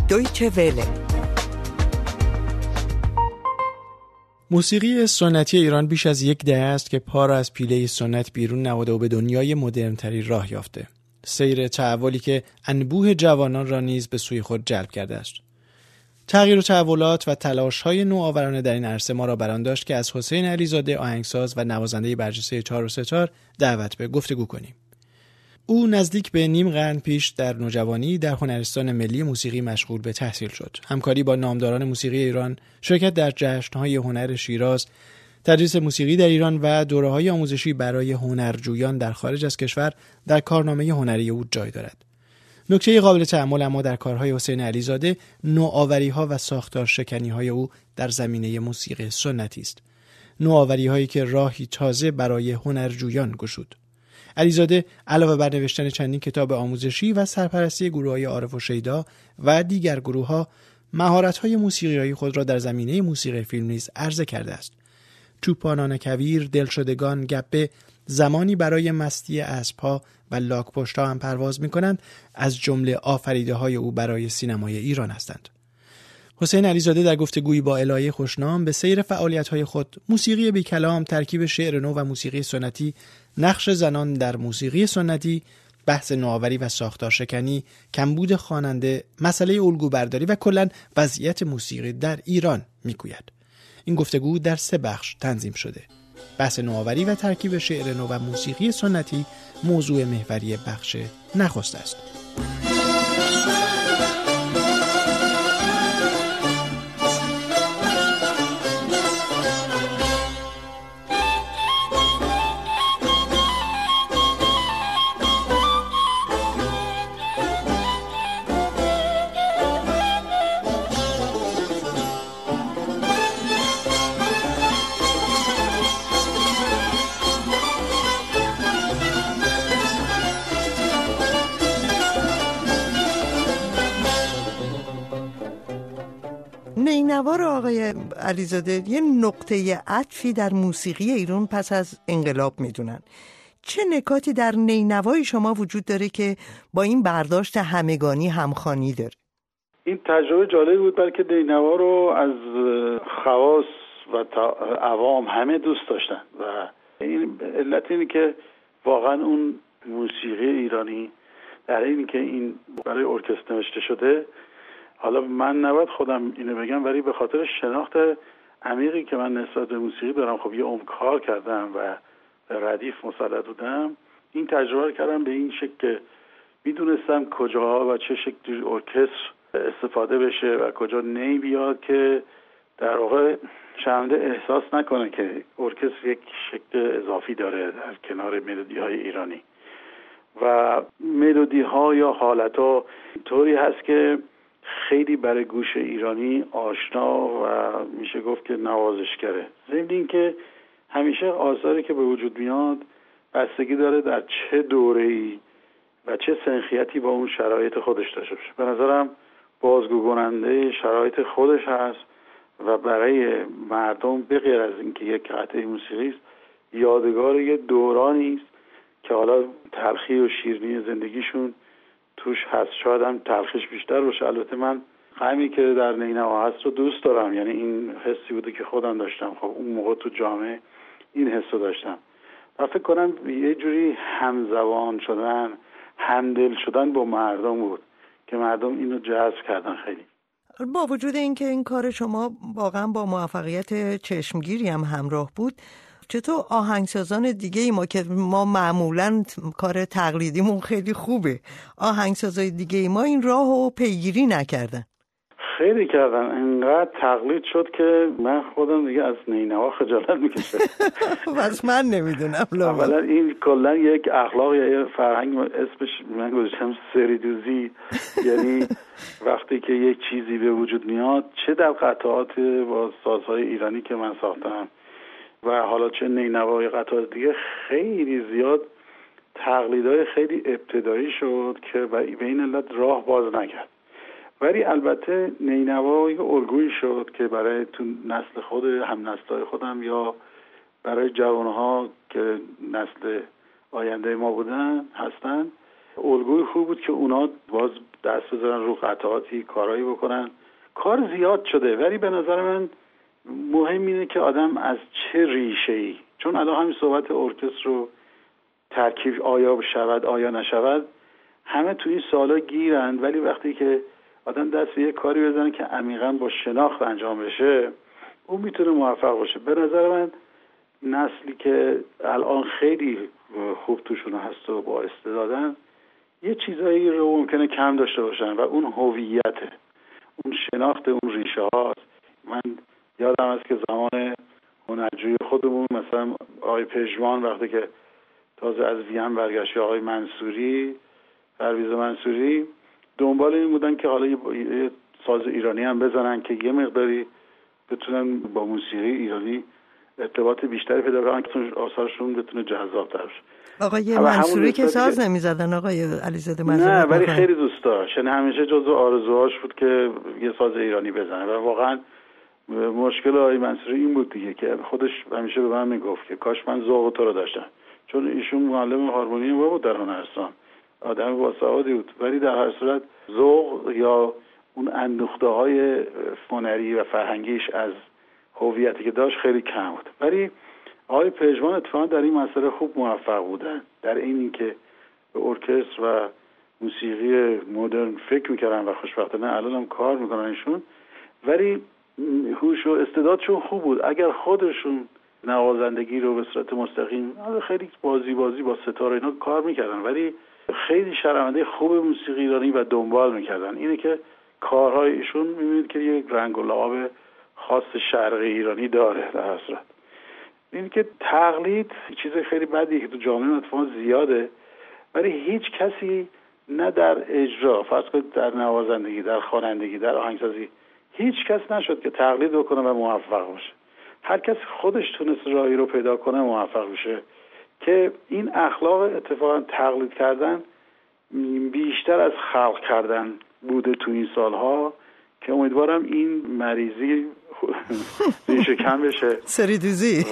دویچه وله. موسیقی سنتی ایران بیش از یک دهه است که پا را از پیله سنت بیرون نهاده و به دنیای مدرن‌تری راه یافته. سیر تحولی که انبوه جوانان را نیز به سوی خود جلب کرده است. تغییر و تحولات و تلاش‌های نوآورانه در این عرصه ما را برآن داشت که از حسین علیزاده آهنگساز و نوازنده برجسته چار و ستار دعوت به گفتگو کنیم. او نزدیک به نیم قرن پیش در نوجوانی در هنرستان ملی موسیقی مشغول به تحصیل شد. همکاری با نامداران موسیقی ایران، شرکت در جشن‌های هنر شیراز، تدریس موسیقی در ایران و دوره‌های آموزشی برای هنرجویان در خارج از کشور در کارنامه هنری او جای دارد. نکته قابل تأمل اما در کارهای حسین علیزاده نوآوری‌ها و ساختار شکنی‌های او در زمینه موسیقی سنتی است. نوآوری‌هایی که راهی تازه برای هنرجویان گشود. علیزاده علاوه بر نوشتن چندین کتاب آموزشی و سرپرستی گروه‌های عارف و شیدا و دیگر گروه‌ها، مهارت‌های موسیقیایی خود را در زمینه موسیقی فیلم نیز عرضه کرده است. چوپانان کویر، دلشدگان، گبه، زمانی برای مستی اسب‌ها و لاک‌پشت‌ها هم پرواز می‌کنند، از جمله آفریده‌های او برای سینمای ایران هستند. حسین علیزاده در گفتگویی با الهه خوشنام به سیر فعالیت‌های خود، موسیقی بی کلام، ترکیب شعر نو و موسیقی سنتی، نقش زنان در موسیقی سنتی، بحث نوآوری و ساختار شکنی، کمبود خواننده، مسئله الگوبرداری و کلاً وضعیت موسیقی در ایران می‌گوید. این گفتگو در 3 بخش تنظیم شده. بحث نوآوری و ترکیب شعر نو و موسیقی سنتی موضوع محوری بخش نخست است. نینوا رو آقای علیزاده یه نقطه عطفی در موسیقی ایران پس از انقلاب میدونن. چه نکاتی در نینوای شما وجود داره که با این برداشت همگانی همخوانی داره؟ این تجربه جالب بود، بلکه نینوا رو از خواص و عوام همه دوست داشتن و این علت اینه که واقعا اون موسیقی ایرانی در اینی که این برای ارکستر نوشته شده، حالا من نباید خودم اینو بگم ولی به خاطر شناخت عمیقی که من نسبت به موسیقی دارم، خب یه عمر کار کردم و به ردیف مسلط بودم، این تجربه رو کردم به این شکل که میدونستم کجاها و چه شکلی ارکستر استفاده بشه و کجا نی بیاد که در واقع شنونده احساس نکنه که ارکستر یک شکل اضافی داره در کنار ملودی‌های ایرانی و ملودی‌ها یا حالت‌ها طوری هست که خیلی برای گوش ایرانی آشنا و میشه گفت که نوازشگره. ضمن این که همیشه آثاری که به وجود میاد بستگی داره در چه دوره‌ای و چه سنخیتی با اون شرایط خودش داشته باشه. به نظرم بازگو کننده شرایط خودش هست و برای مردم به غیر از اینکه یک قطعه موسیقی است، یادگار یه دورانی است که حالا تلخی و شیرینی زندگیشون توش هست. شاید هم تلخیش بیشتر باشه. البته من غمی که در نینوا هست رو دوست دارم، یعنی این حسی بوده که خودم داشتم. خب اون موقع تو جامعه این حسو داشتم و فکر کنم یه جوری همزبان شدن، همدل شدن با مردم بود که مردم اینو جذب کردن خیلی. با وجود اینکه این کار شما واقعا با موفقیت چشمگیری هم همراه بود، چطور آهنگسازان دیگه ای ما معمولاً کار تقلیدیمون خیلی خوبه، آهنگسازای دیگه ای ما این راهو پیگیری نکردن؟ خیلی کردن، انقدر تقلید شد که من خودم دیگه از نینوا خجالت میکشم. بس من نمیدونم. اولا این کلا یک اخلاق یا فرهنگ، اسمش من گذاشتم سریدوزی، یعنی وقتی که یک چیزی به وجود میاد، چه در قطعات با سازهای ایرانی که من ساختم و حالا چه نینوا یا قطعات دیگه، خیلی زیاد تقلیدهای خیلی ابتدایی شد که به این علت راه باز نکرد. ولی البته نینوا یک الگویی شد که برای تو نسل خود هم نسل‌های خودم یا برای جوانها که نسل آینده ما بودن هستن الگوی خوب بود که اونا باز دست بزنن رو قطعاتی، کارایی بکنن. کار زیاد شده، ولی به نظر من مهم اینه که آدم از چه ریشه‌ای، چون الان همین صحبت ارکستر رو ترکیب آیا شود آیا نشود، همه تو این سالا گیرند، ولی وقتی که آدم دست به یه کاری بزنه که عمیقاً با شناخت انجام بشه، اون میتونه موفق باشه. به نظر من نسلی که الان خیلی خوب توشون هست و با استعدادن، یه چیزایی رو ممکنه کم داشته باشن و اون هویته، اون شناخت اون ریشه هاست. من یادم هست که زمان هنرجوی خودمون مثلا آقای پژمان وقتی که تازه از وین برگشت، آقای منصوری، پرویز منصوری، دنبال این بودن که حالا یه ساز ایرانی هم بزنن که یه مقداری بتونن با موسیقی ایرانی ارتباط بیشتری پیدا کنن که آثارشون بتونه جذاب‌تر بشه. آقای منصوری که ساز نمی‌زدن آقای علیزاده منصوری؟ نه، ولی خیلی دوست داشت، یعنی همیشه جزو آرزوهاش بود که یه ساز ایرانی بزنه و واقعا مشکل آقای منصوری این بود دیگه که خودش همیشه به من میگفت که کاش من ذوق تو رو داشتم، چون ایشون معلم هارمونیوم بود در هنرستان، آدم باسوادی بود، ولی در هر صورت ذوق یا اون اندوخته‌های هنری و فرهنگیش از هویتی که داشت خیلی کم بود. ولی آقای پژمان اتفاقا در این مسئله خوب موفق بودن، در اینکه به ارکستر و موسیقی مدرن فکر میکردن و خوشبختانه الان هم کار میکنن ایشون، ولی هوش و استعدادشون خوب بود. اگر خودشون نوازندگی رو به صورت مستقیم، خیلی بازی با ستاره اینا کار میکردن، ولی خیلی شنونده خوب موسیقی ایرانی و دنبال میکردن. اینه که کارهای ایشون میبینید که یک رنگ و لعاب خاص شرقی ایرانی داره. در هر صورت این که تقلید چیز خیلی بدیه که تو جامعه اتفاقا زیاده، ولی هیچ کسی نه در اجرا، فرض کنید در نوازندگی، در خوانندگی، در آهنگسازی، هیچ کس نشد که تقلید بکنه و موفق باشه. هر کس خودش تونست راهی رو پیدا کنه موفق بشه، که این اخلاق اتفاقا تقلید کردن بیشتر از خلق کردن بوده تو این سالها، که امیدوارم این مریضی ریشه کم بشه. سریدوزی.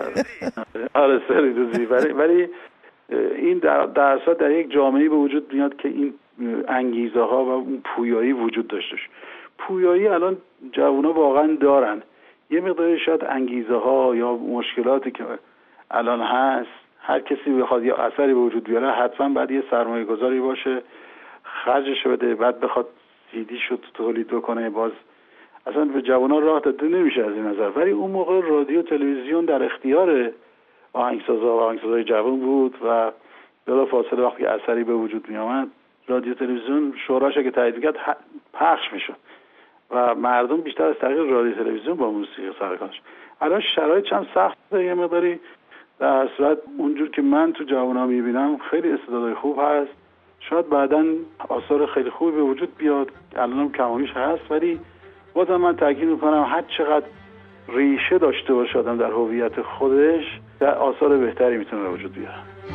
آره سریدوزی. ولی این در اصل در یک جامعه به وجود میاد که این انگیزه ها و اون پویایی وجود داشته. پویایی الان جوونا واقعا دارن، یه مقداری شاید انگیزه ها یا مشکلاتی که الان هست، هر کسی بخواد یا اثری به وجود بیاره حتما باید یه سرمایه گذاری باشه، خرجش بده، بعد بخواد سیدی شد تولید بکنه، باز اصلا به جوانان راه داده نمیشه از این نظر. ولی اون موقع رادیو تلویزیون در اختیار آهنگسازا و آهنگسازای جوان بود و بلافاصله وقتی اثری به وجود می آمد، رادیو تلویزیون شوراش که تایید کرد پخش میشد و مردم بیشتر از طریق رادیو تلویزیون با موسیقی سر کار داشتن. الان شرایط چند سخته، یه مقداری در صورت اونجور که من تو جوونا میبینم خیلی استعدادای خوب هست، شاید بعداً آثار خیلی خوبی به وجود بیاد، الانم کمابیش هست، ولی بازم من تاکید میکنم هر چقدر ریشه داشته باشه آدم در هویت خودش، در آثار بهتری میتونه به وجود بیاره.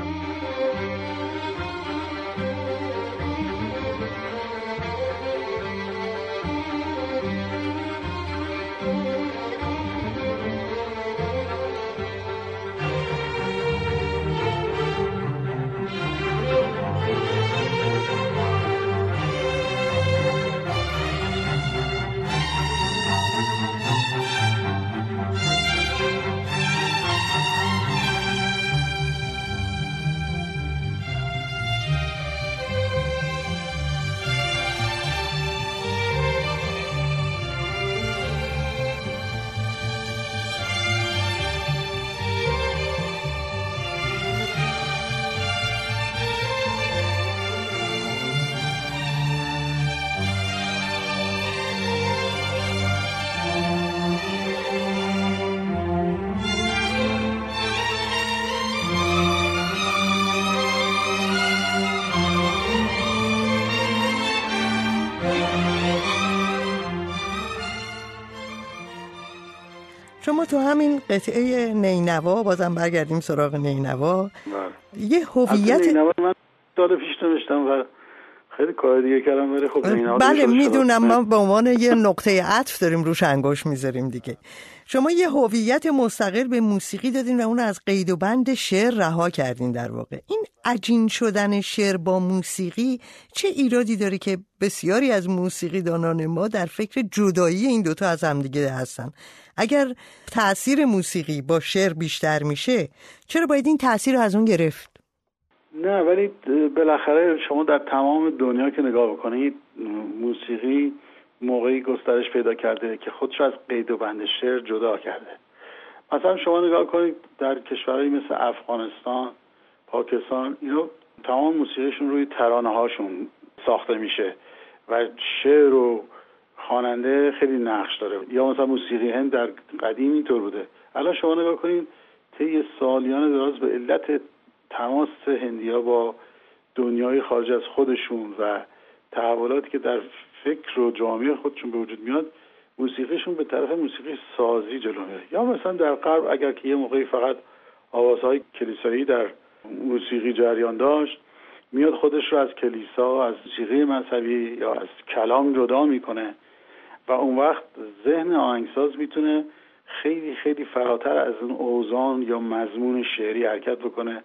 شما تو همین قطعه نینوا، بازم برگردیم سراغ نینوا، یه هویت نینوا من سال پیش نوشتم و خیلی کار دیگه کردم ولی خب بله میدونم، ما به عنوان یه نقطه عطف داریم روش انگشت میذاریم دیگه. شما یه هویت مستقل به موسیقی دادین و اون از قید و بند شعر رها کردین. در واقع این عجین شدن شعر با موسیقی چه ایرادی داره که بسیاری از موسیقی دانان ما در فکر جدایی این دوتا از همدیگه هستن؟ اگر تأثیر موسیقی با شعر بیشتر میشه چرا باید این تأثیر رو از اون گرفت؟ نه، ولی بالاخره شما در تمام دنیا که نگاه بکنید موسیقی موقعی گسترش پیدا کرده که خودش از قید و بند شعر جدا کرده. مثلا شما نگاه کنید در کشورهایی مثل افغانستان، پاکستان، اینا تمام موسیقیشون روی ترانه هاشون ساخته میشه و شعر و خواننده خیلی نقش داره. یا مثلا موسیقی هند در قدیم اینطور بوده. الان شما نگاه کنید طی سالیان دراز به علت تماس هندی‌ها با دنیای خارج از خودشون و تحولاتی که در فکر و جامعه خودشون به وجود میاد، موسیقیشون به طرف موسیقی سازی جلو میره. یا مثلا در غرب اگر که یه موقعی فقط آوازهای کلیسایی در موسیقی جریان داشت، میاد خودش رو از کلیسا، از موسیقی مذهبی یا از کلام جدا میکنه و اون وقت ذهن آهنگساز میتونه خیلی خیلی فراتر از اون اوزان یا مضمون شعری حرکت بکنه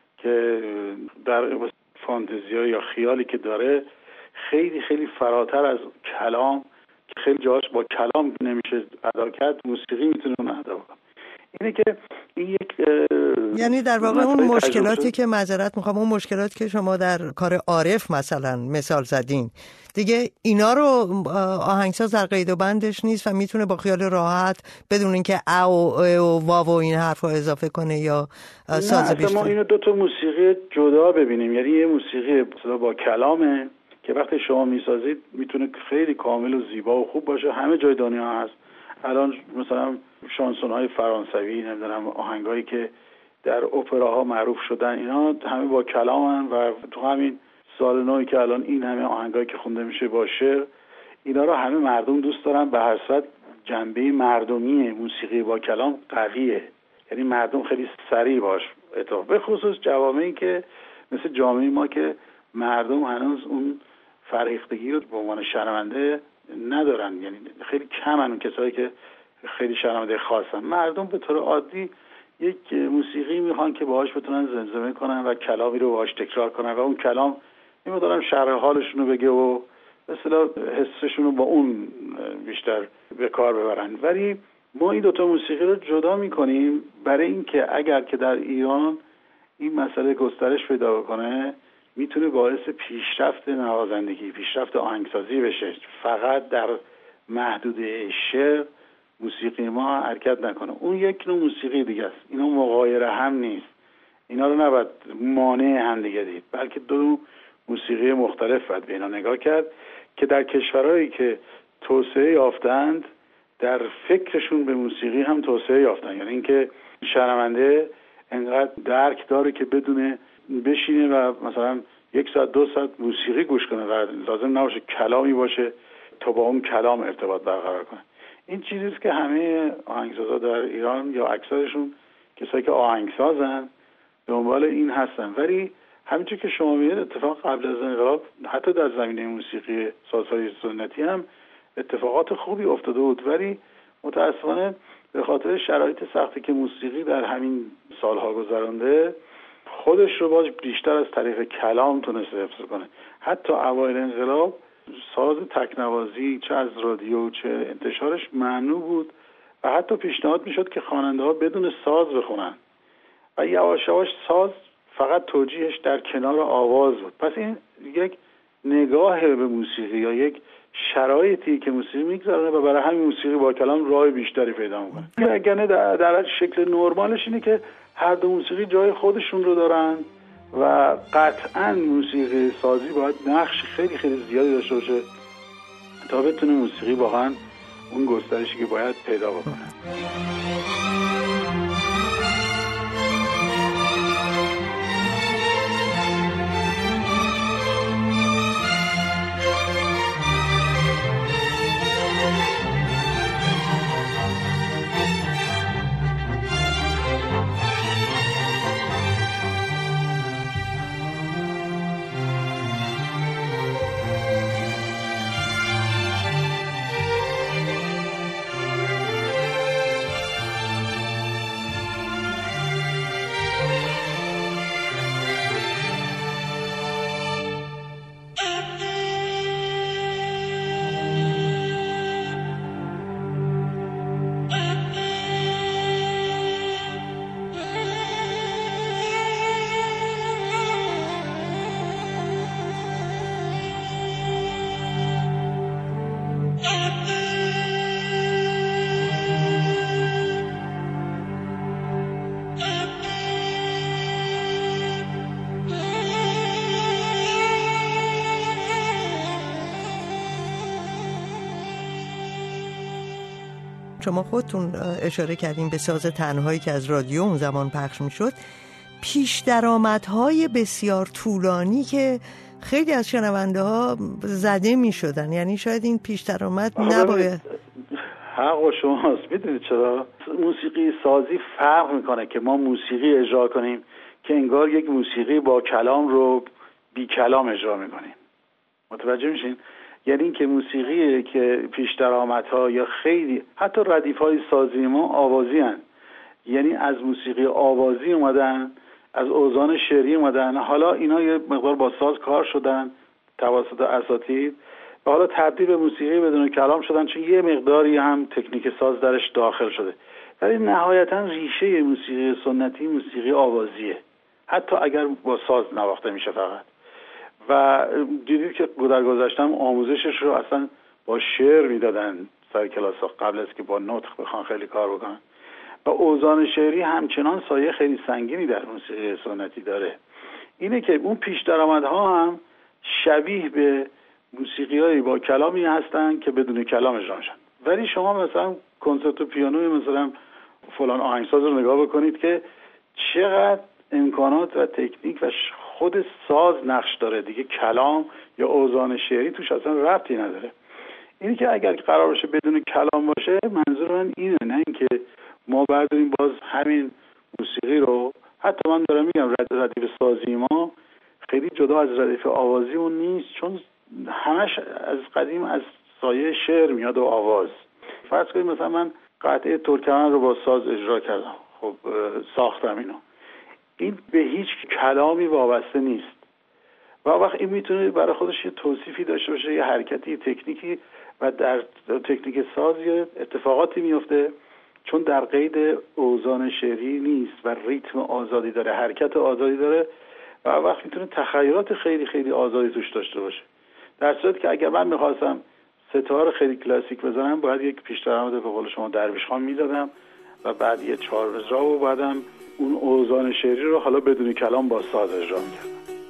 که در فانتزیا یا خیالی که داره خیلی خیلی فراتر از کلام که خیلی جاش با کلام نمیشه ادا کرد، موسیقی میتونه اون ادا بکنه. اینه که این یک یعنی در واقع اون مشکلاتی که معذرت میخوام، اون مشکلاتی که شما در کار عارف مثلا مثال زدین دیگه، اینا رو آهنگساز در قید و بندش نیست و میتونه با خیال راحت بدون اینکه او و واو و این حرفا اضافه کنه یا ساز بیشتر. ما اینو دو تا موسیقی جدا ببینیم. یعنی یه موسیقی با کلامه که وقتی شما میسازید میتونه خیلی کامل و زیبا و خوب باشه، همه جای دنیا هست. الان مثلا شانسون‌های فرانسوی، نمیدونم آهنگایی که در اپراها معروف شدن، اینا همه با کلامن و تو همین سال نوی که الان این همه آهنگایی که خونده میشه با شعر، اینا رو همه مردم دوست دارن. به هر صورت جنبه مردمی موسیقی با کلام قویه، یعنی مردم خیلی سریع باش اتفاق، به خصوص جوامعی که مثل جامعه ما که مردم هنوز اون فرهیختگی رو به عنوان شنونده ندارن. یعنی خیلی کمن اون کسایی که خیلی شنونده خاصن. مردم به طور عادی یک موسیقی میخوان که باهاش بتونن زمزمه کنن و کلامی رو باهاش تکرار کنن و اون کلام می‌دونن شرح حالشون رو بگه و به اصطلاح حسشون رو با اون بیشتر به کار ببرن. ولی ما این دوتا موسیقی رو جدا میکنیم برای اینکه اگر که در ایران این مسئله گسترش پیدا بکنه میتونه باعث پیشرفت نوازندگی، پیشرفت آهنگسازی بشه. فقط در محدوده شعر موسیقی ما حرکت نکنه. اون یک نوع موسیقی دیگه است. اینا مغایر هم نیست. اینا رو نباید مانع هم دیگه دید، بلکه دو موسیقی مختلف باید به اینا نگاه کرد که در کشورهایی که توسعه یافتند در فکرشون به موسیقی هم توسعه یافتن. یعنی اینکه شنونده انقدر درک داره که بدونه بشینه و مثلا 1 ساعت 2 ساعت موسیقی گوش کنه و لازم نباشه کلامی باشه تا با اون کلام ارتباط برقرار کنه. این چیزیست که همه آهنگسازا در ایران یا اکثرشون کسایی که آهنگسازن دنبال این هستن. ولی همینطور که شما می‌بینید اتفاق قبل از انقلاب حتی در زمینه موسیقی سازهای سنتی هم اتفاقات خوبی افتاده بود، ولی متاسفانه به خاطر شرایط سختی که موسیقی در همین سالها گذرانده خودش رو باز بیشتر از طریق کلام تونسته حفظ کنه. حتی اوایل انقلاب ساز تکنوازی چه از رادیو چه انتشارش ممنوع بود و حتی پیشنهاد میشد که خواننده‌ها بدون ساز بخونن و یواش یواش ساز فقط توجیهش در کنار آواز بود. پس این یک نگاه به موسیقی یا یک شرایطی که موسیقی میگذاره و برای همین موسیقی با کلام راه بیشتری پیدا میکنه. اگر در شکل نرمالش اینه که هر دو موسیقی جای خودشون رو دارن و قطعاً موسیقی سازی باید نقش خیلی خیلی زیادی داشته باشه تا بتونه موسیقی واقعاً اون گسترشی که باید پیدا بکنه. شما خودتون اشاره کردین به ساز تنهایی که از رادیو اون زمان پخش میشد، پیش درآمدهای بسیار طولانی که خیلی از شنونده ها زده می شدن. یعنی شاید این پیش درآمد نباید. حق و شماست. میدونید چرا؟ موسیقی سازی فرق میکنه که ما موسیقی اجرا کنیم که انگار یک موسیقی با کلام رو بی کلام اجرا میکنیم. متوجه میشین؟ یعنی این که موسیقی که پیش درآمدها یا خیلی حتی ردیف‌های سازی ما آوازی هن. یعنی از موسیقی آوازی اومدن، از اوزان شعری اومدن، حالا اینا یه مقدار با ساز کار شدن توسط اساتید و حالا تبدیل به موسیقی بدون کلام شدن، چون یه مقداری هم تکنیک ساز درش داخل شده. ولی نهایتا ریشه موسیقی سنتی موسیقی آوازیه، حتی اگر با ساز نواخته میشه فقط. و دیدید که در گذشتم آموزشش رو اصلا با شعر میدادن سر کلاس ها قبل از که با نطق بخوان خیلی کار بکنن. و اوزان شعری همچنان سایه خیلی سنگینی در موسیقی سنتی داره. اینه که اون پیش درآمدها هم شبیه به موسیقی‌های با کلامی هستن که بدون کلام اجرا میشن. ولی شما مثلا کنسرتو پیانوی مثلا فلان آهنگساز رو نگاه بکنید که چقدر امکانات و تکنیک و خود ساز نقش داره دیگه، کلام یا اوزان شعری توش اصلا ربطی نداره. اینی که اگر قرار باشه بدون کلام باشه، منظور من اینه، نه اینکه ما برداریم باز همین موسیقی رو، حتی من دارم میگم ردیف سازی ما خیلی جدا از ردیف آوازی اون نیست، چون همش از قدیم از سایه شعر میاد و آواز. فرض کنید مثلا من قطعه ترکمن رو با ساز اجرا کردم، خب ساختم اینو، این به هیچ کلامی وابسته نیست و وقت این میتونه برای خودش یه توصیفی داشته باشه، یه حرکتی، تکنیکی، و در تکنیک ساز یه اتفاقاتی میفته چون در قید اوزان شعری نیست و ریتم آزادی داره، حرکت آزادی داره و وقت میتونه تخیلات خیلی خیلی آزادی توش داشته باشه. در صورتی که اگر من میخواستم ستار خیلی کلاسیک بزنم، باید یک پیش درآمد به قول شما درویش خان میدادم و بعد یه چهارمزرا و بعدم اون اوزان شعری رو حالا بدون کلام با ساز اجرا میکردم.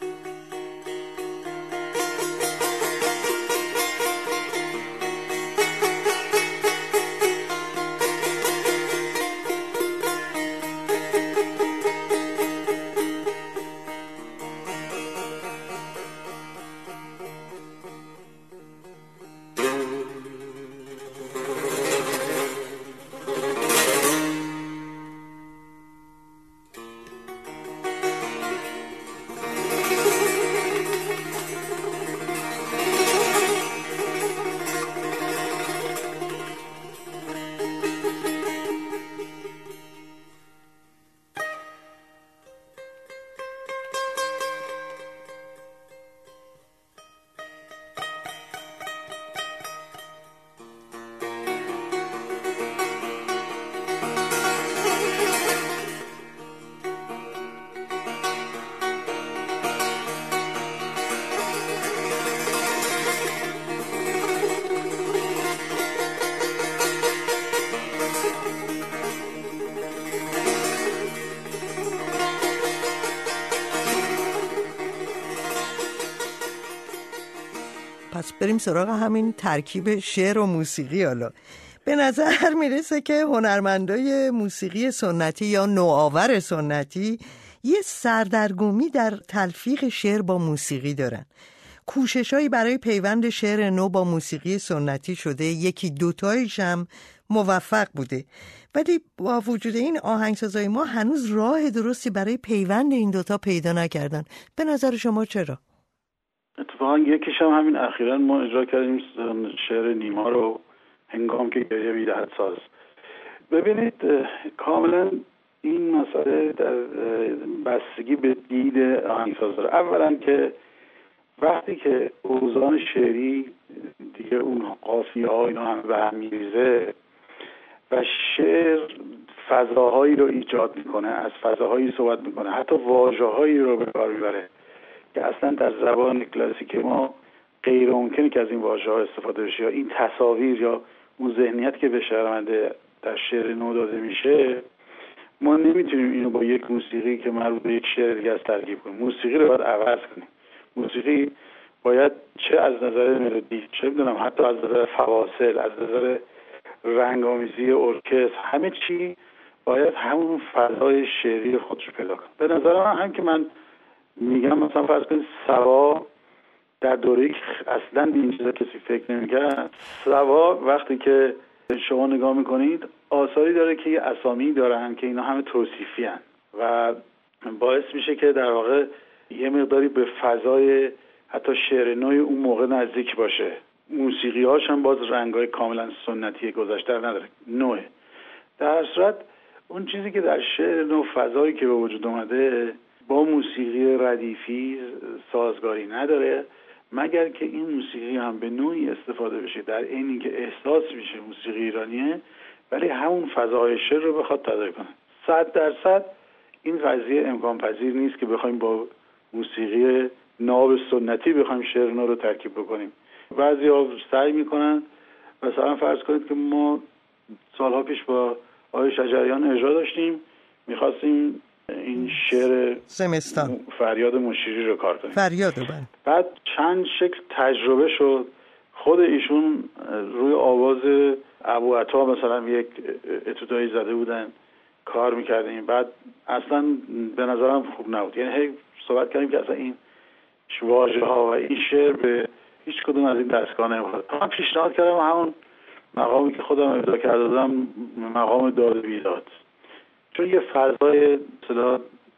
پس بریم سراغ همین ترکیب شعر و موسیقی. حالا به نظر میرسه که هنرمندای موسیقی سنتی یا نوآور سنتی یه سردرگمی در تلفیق شعر با موسیقی دارن. کوششایی برای پیوند شعر نو با موسیقی سنتی شده، یکی دوتایش هم موفق بوده، ولی با وجود این آهنگسازای ما هنوز راه درستی برای پیوند این دوتا پیدا نکردن. به نظر شما چرا؟ اتفاقا یکیش هم همین اخیراً ما اجرا کردیم، شعر نیما رو، هنگام که گریه می‌دهد ساز. ببینید کاملا این مسئله در بستگی به دید آهنگساز داره. اولا که وقتی که اوزان شعری دیگه اون قافیه‌ها اینا هم به هم میریزه و شعر فضاهایی رو ایجاد میکنه، از فضاهایی صحبت میکنه، حتی واژه‌هایی رو به کار میبره که اصلا در زبان کلاسیک ما غیر ممکنه که از این واژه‌ها استفاده بشه، یا این تصاویر یا اون ذهنیت که به شنونده در شعر نو داده میشه، ما نمیتونیم اینو با یک موسیقی که مربوط به یک شعر دیگه ترکیب کنیم. موسیقی رو باید عوض کنیم. موسیقی باید چه از نظر ملودی، چه میدونم حتی از نظر فواصل، از نظر رنگامیزی ارکستر، همه چی باید همون فضای شعری خودش پیدا کنه. به نظر من هم که من میگم مثلا فرض کنید سوا در دوره‌ای که اصلا به این چیزا کسی فکر نمی‌کرد، سوا وقتی که شما نگاه میکنید آثاری داره که یه اسامی دارن که اینا همه توصیفی هن و باعث میشه که در واقع یه مقداری به فضای حتی شعر نوع اون موقع نزدیک باشه. موسیقی هاش هم باز رنگای کاملا سنتی گذشته نداره، نوعه. در هر صورت اون چیزی که در شعر نو، فضایی که به وجود اومده با موسیقی ردیفی سازگاری نداره، مگر که این موسیقی هم به نوعی استفاده بشه در اینی که احساس میشه موسیقی ایرانیه، ولی همون فضای شعر رو بخواد تداعی کنه. 100% این قضیه امکان پذیر نیست که بخوایم با موسیقی ناب سنتی بخوایم شعر نو رو ترکیب بکنیم. بعضی‌ها سعی میکنن، مثلا فرض کنید که ما سالها پیش با آقای شجریان اجرا داشتیم، میخواستیم این شعر زمستان فریاد مشیری رو کار کنیم. فریاد بعد چند شکل تجربه شد، خود ایشون روی آواز ابوعطا مثلا یک اتودایی زده بودن، کار میکردیم، بعد اصلا به نظرم خوب نبود. یعنی هی صحبت کردیم که اصلا این واژه ها و این شعر به هیچ کدوم از این دستگاه نمیخواد. من پیشنهاد کردم همون مقامی که خودم ابداع کرده بودم، مقام داد بیداد، چون یه فضای اصطلاح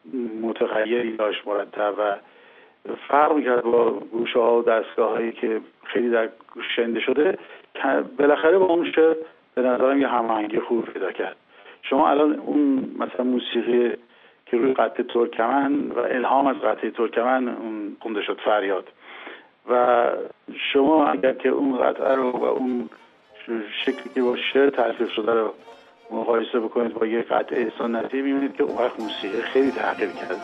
متغیری داشت مرتب و فرق میکرد با گوشه ها و دستگاه هایی که خیلی در گوش شنیده شده. بالاخره با اون شعر به نظرم یه هماهنگی خوب پیدا کرد. شما الان اون مثلا موسیقی که روی قطعه ترکمن و الهام از قطعه ترکمن اون خونده شد فریاد، و شما اگر که اون قطعه رو و اون شکلی که با شعر تلفیق شده رو مقایسه بکنید با یه قطعه سنتی، می‌بینید که اون وقت موسیقی خیلی تغییر کرده.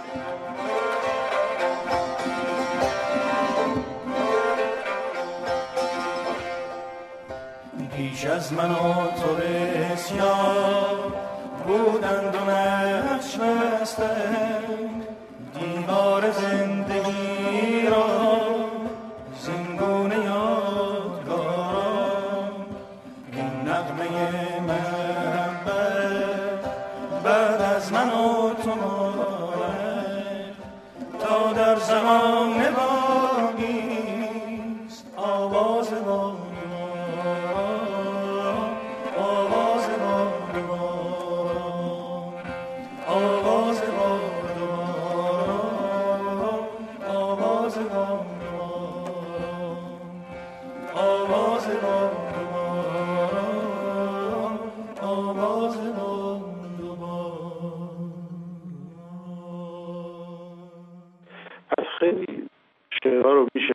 پیش از من و تو بسیار بودند و نقش بستند، دیوار زندگی را زنگونه یادگاران. این نغمه محبت بعد از من و تو ماند، تا در زمان باقیست آواز ما. خیلی شعرها رو میشه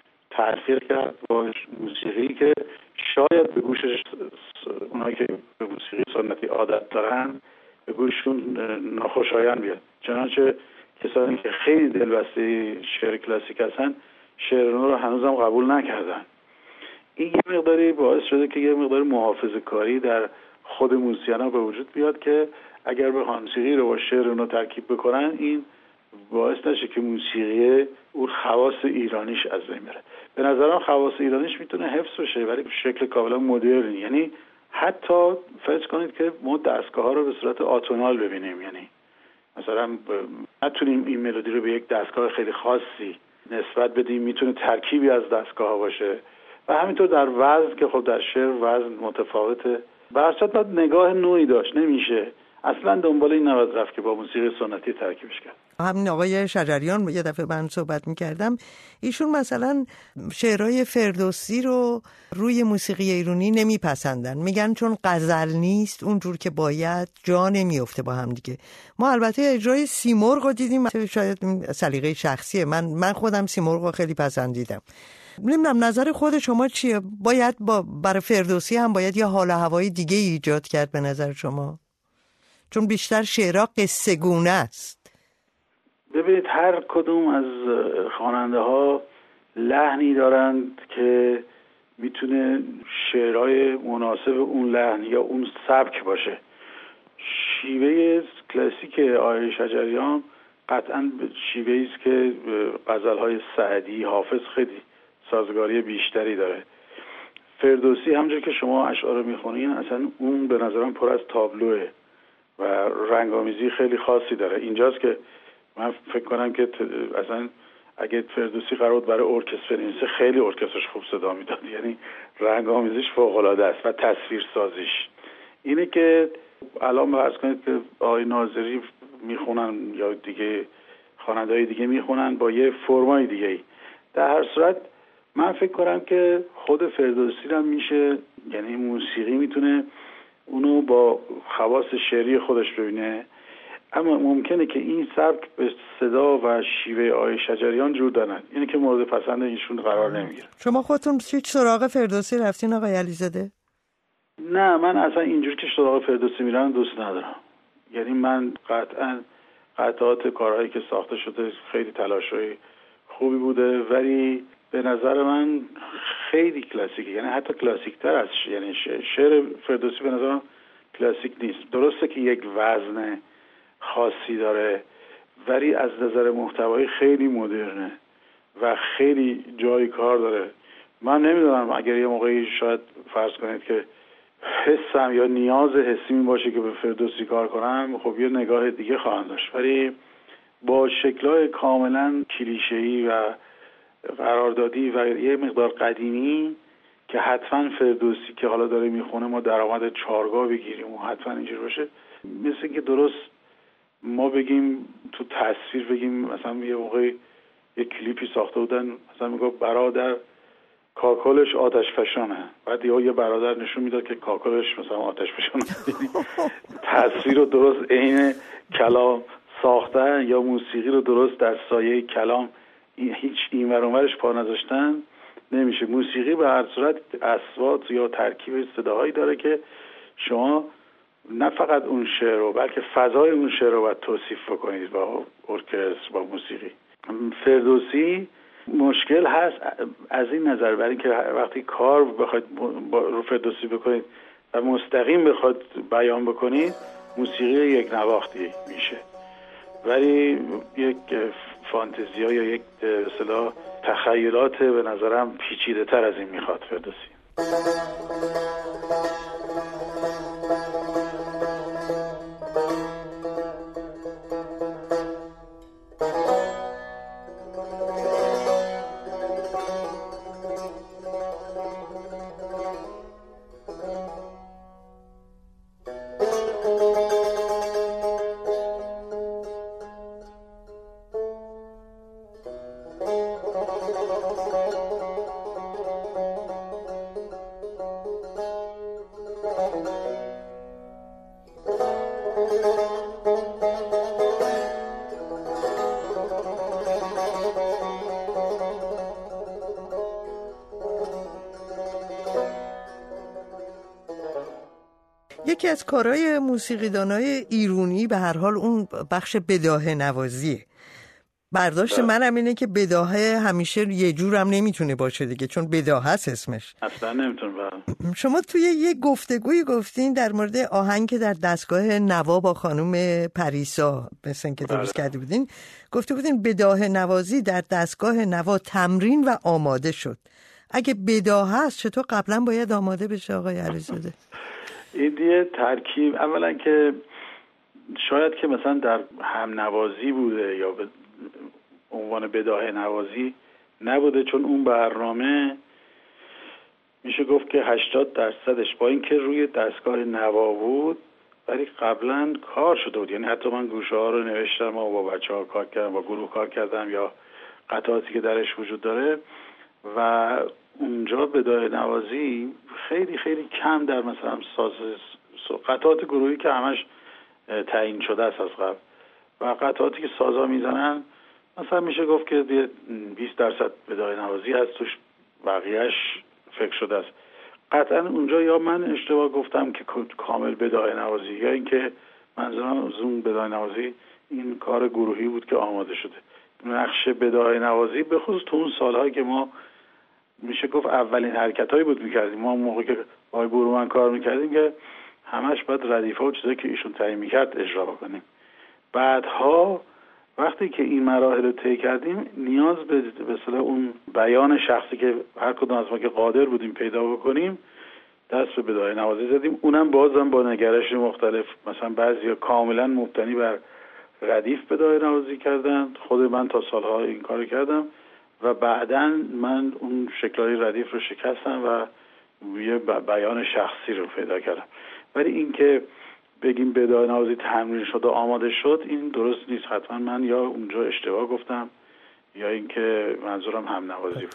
تلفیق کرد با موسیقی که شاید به گوشش اونایی که به موسیقی سنتی عادت دارن به گوششون ناخوشایند بیاد. چنانچه کسانی که خیلی دلبسته شعر کلاسیک هستن شعر نو رو هنوزم قبول نکردن. این یه مقداری باعث شده که یه مقدار محافظه‌کاری در خود موسیقی‌ها به وجود بیاد که اگر بخوان موسیقی رو با شعر نو ترکیب بکنن، این باعث نشه که موسیقی اون خواص ایرانیش از بین بره. به نظرم خواص ایرانیش میتونه حفظ بشه ولی به شکل کاملا مدرن. یعنی حتی فرض کنید که ما دستگاه‌ها رو به صورت آتونال ببینیم، یعنی مثلا نتونیم این ملودی رو به یک دستگاه خیلی خاصی نسبت بدیم، میتونه ترکیبی از دستگاه‌ها باشه و همینطور در وزن که خب در شعر وزن متفاوته. به هر صورت باید نگاه نوعی داشت، نمیشه اصلا دنبال این نباید رفت که با موسیقی سنتی ترکیبش کرد. همین آقای شجریان یه دفعه من صحبت می‌کردم، ایشون مثلا شعرهای فردوسی رو روی موسیقی ایرانی نمیپسندن، میگن چون غزل نیست اونجور که باید، جا نمیفته با هم دیگه. ما البته اجرای سیمرغ رو دیدیم، شاید سلیقه شخصیه، من خودم سیمرغ رو خیلی پسندیدم. نمیدونم نظر خود شما چیه؟ باید برای فردوسی هم باید یه حال و هوای دیگه ایجاد کرد به نظر شما؟ چون بیشتر شعرها قصه گونه است. ببینید هر کدوم از خواننده ها لحنی دارند که میتونه شعرهای مناسب اون لحن یا اون سبک باشه. شیوه کلاسیک آقای شجریان قطعاً شیوهی است که غزل‌های سعدی، حافظ خیلی سازگاری بیشتری داره. فردوسی همونجور که شما اشعار رو میخونین اصلا اون به نظرم پر از تابلوه و رنگامیزی خیلی خاصی داره. اینجاست که من فکر کنم که اصلا اگه فردوسی قرار بود برای ارکستر بنویسه خیلی ارکسترش خوب صدا میداد. یعنی رنگامیزیش فوق‌العاده است و تصویرسازیش. اینه که الان فرض کنید که آقای ناظری میخونن یا دیگه خواننده‌های دیگه میخونن با یه فرمای دیگه. در هر صورت من فکر کنم که خود فردوسی هم میشه، یعنی موسیقی میتونه اونو با خواص شعری خودش ببینه، اما ممکنه که این سبک به صدا و شیوه آقای شجریان جور دارن، اینه که مورد پسند ایشون قرار نمیگیره. شما خودتون هیچ سراغ فردوسی رفتین آقای علیزاده؟ نه، من اصلا اینجور که سراغ فردوسی میرن دوست ندارم. یعنی من قطعا قطعات کارهایی که ساخته شده خیلی تلاشای خوبی بوده، ولی به نظر من خیلی کلاسیکه، یعنی حتی کلاسیکتر از یعنی شعر فردوسی به نظر کلاسیک نیست. درسته که یک وزن خاصی داره ولی از نظر محتوایی خیلی مدرنه و خیلی جای کار داره. من نمیدونم اگر یه موقعی شاید فرض کنید که حسم یا نیاز حسی این باشه که به فردوسی کار کنم، خب یه نگاه دیگه خواهم داشت، ولی با شکل‌های کاملا کلیشه‌ای و قراردادی و یه مقدار قدیمی که حتما فردوسی که حالا داره میخونه ما درآمد چارگاه بگیریم و حتما اینجور باشه، مثل که درست ما بگیم تو تصویر بگیم مثلا یه موقع یه کلیپی ساخته بودن مثلا میگه برادر کاکلش آتش فشانه، بعد یه برادر نشون میداد که کاکلش مثلا آتش فشانه. تصویر رو درست عین کلام ساختن یا موسیقی رو درست در سایه کلام هیچ این ور اونورش پا نذاشتن نمیشه. موسیقی به هر صورت اصوات یا ترکیب صداهایی داره که شما نه فقط اون شعر رو بلکه فضای اون شعر رو باید توصیف بکنید با ارکستر با موسیقی. فردوسی مشکل هست از این نظر، برای اینکه وقتی کار بخواید رو فردوسی بکنید و مستقیم بخواید بیان بکنید موسیقی یک نواختی میشه، ولی یک فانتزیا یا یک اصطلاح تخیلات به نظرم پیچیده تر از این میخواد فردوسی. یکی از کارهای موسیقیدانای ایرانی به هر حال اون بخش بداهه نوازیه. برداشت منم اینه که بداهه همیشه یه جورم نمیتونه باشه دیگه، چون بداهه است اسمش. اصلا نمیتونه. شما توی یه گفتگویی گفتین در مورد آهنگ که در دستگاه نوا با خانم پریسا مثلا که درست کرده بودین، گفته بودین بداهه نوازی در دستگاه نوا تمرین و آماده شد. اگه بداهه است چطور قبلا باید آماده بشه آقای علیزاده؟ این دیگه ترکیب اولا که شاید که مثلا در هم نوازی بوده یا به عنوان بداهه نوازی نبوده، چون اون برنامه میشه گفت که 80% با اینکه روی دستگاه نوا بود ولی قبلا کار شده بود. یعنی حتی من گوشه ها رو نوشتم و با بچه ها کار کردم، با گروه کار کردم یا قطعاتی که درش وجود داره و اونجا بداهه نوازی خیلی خیلی کم در مثلا قطعات گروهی که همش تعیین شده است از قبل و قطعاتی که سازا میزنن مثلا میشه گفت که 20% بداهه نوازی هست توش، بقیهش فکر شده است. قطعا اونجا یا من اشتباه گفتم که کامل بداهه نوازی یا اینکه منظورم از اون بداهه نوازی این کار گروهی بود که آماده شده. نقش بداهه نوازی به خصوص تو اون سالهایی که ما میشه گفت اولین حرکتایی بود میکردیم، ما موقعی که با گروهمن کار میکردیم که همش باید ردیفه و چیزایی که ایشون تعیین میکرد اجرا بکنیم. بعدها وقتی که این مراحل رو طی کردیم نیاز به مثلا اون بیان شخصی که هر کدوم از ما که قادر بودیم پیدا بکنیم دست به بدایه نوازی زدیم. اونم بازم با نگرش مختلف، مثلا بعضیا کاملا مبتنی بر ردیف بدایه نوازی کردن، خود من تا سالها این کارو کردم و بعداً من اون شکل‌های ردیف رو شکستم و یه بیان شخصی رو پیدا کردم. ولی این که بگیم بدایه نوازی تمرین شد و آماده شد، این درست نیست. حتما من یا اونجا اشتباه گفتم یا اینکه منظورم هم نوازی بود.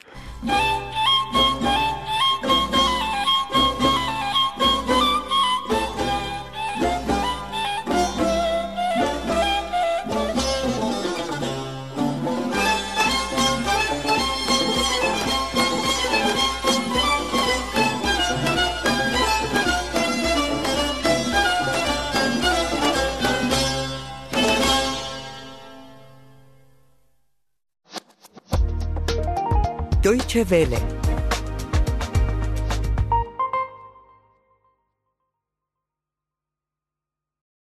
Deutsche Welle